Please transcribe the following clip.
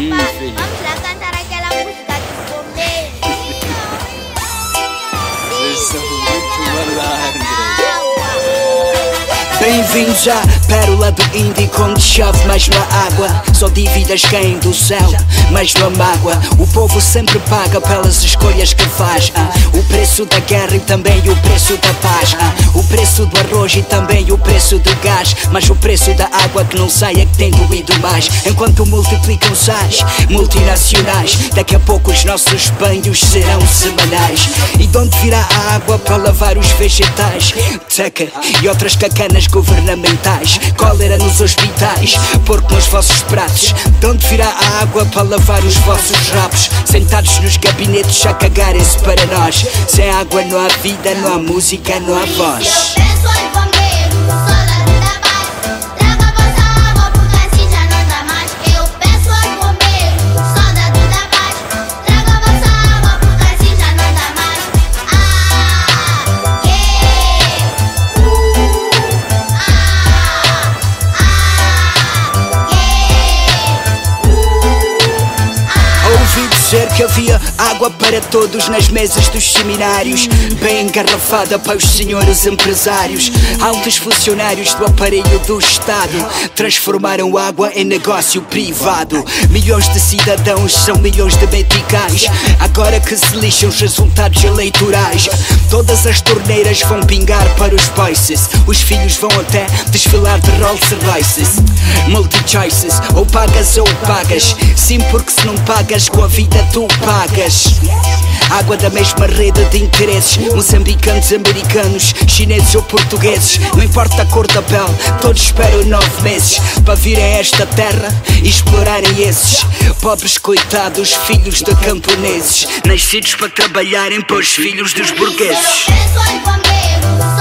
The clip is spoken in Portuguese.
filho. Vamos lá cantar aquela música dos bombeiros. Vocês são muito malandros. Bem-vindos à pérola do Índico, onde chove mas não há água. Só dívidas caem do céu, mas não há mágoa. O povo sempre paga pelas escolhas que faz. O preço da guerra e também o preço da paz. O preço do arroz e também o preço do gás. Mas o preço da água que não sai é que tem doído mais. Enquanto multiplicam-se as multinacionais, daqui a pouco os nossos banhos serão semanais. E de onde virá a água para lavar os vegetais? Teca e outras cacanas governamentais. Cólera nos hospitais, porco nos vossos pratos. De onde virá a água para lavar os vossos rabos? Sentados nos gabinetes a cagarem-se para nós. Sem água não há vida, não há música, não há voz. Eu penso aos bombeiros, soldado da paz. Traga a vossa água porque assim já não dá mais. Eu penso aos bombeiros, soldado da paz. Traga a vossa água porque assim já não dá mais. Ouvi dizer que havia água para todos nas mesas dos seminários, bem engarrafada para os senhores empresários. Altos funcionários do aparelho do Estado transformaram água em negócio privado. Milhões de cidadãos são milhões de meticais, agora que se lixam os resultados eleitorais. Todas as torneiras vão pingar para os voices. Os filhos vão até desfilar de Rolls Royces. Multi-choices, ou pagas ou pagas. Sim, porque se não pagas com a vida tu pagas. Água da mesma rede de interesses. Moçambicanos, americanos, chineses ou portugueses. Não importa a cor da pele, todos esperam 9 meses para virem a esta terra e explorarem esses pobres coitados, filhos de camponeses, nascidos para trabalharem para os filhos dos burgueses. Eu penso aos bombeiros.